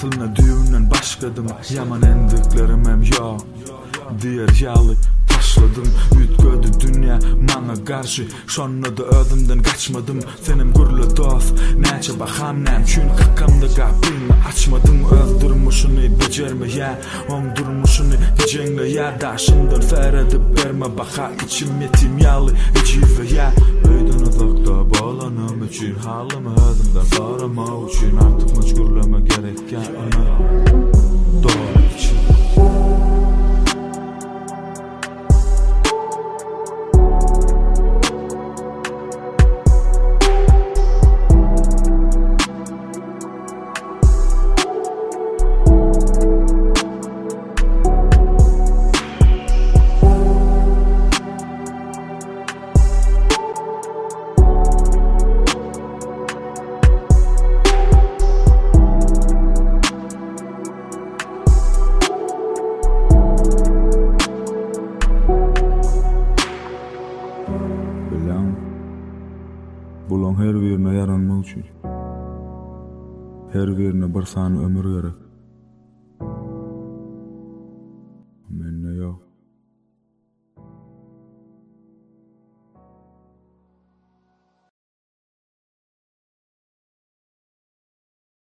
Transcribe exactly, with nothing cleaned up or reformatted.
Aslında düğünden başladım, yaman endiklerim hem yok. Diğer yalı taşladım, ütgödü dünya bana karşı. Şonda da ödümden kaçmadım, senim gürlü dost. Neçe bakam nem, çün kakamda kapını açmadım. Öldürmüşünü becerme ya, ondurmuşunu diyeceğinle ya. Daşımdan feredip verme baka, içim yetim yalı ecive ya. Öyden uzakta bağlanım için, halımı ödümden sarama için. Artık mecburlama gereken ana doğru için. Bulan her birine yaranmak için, her birine bir sany ömür gerek.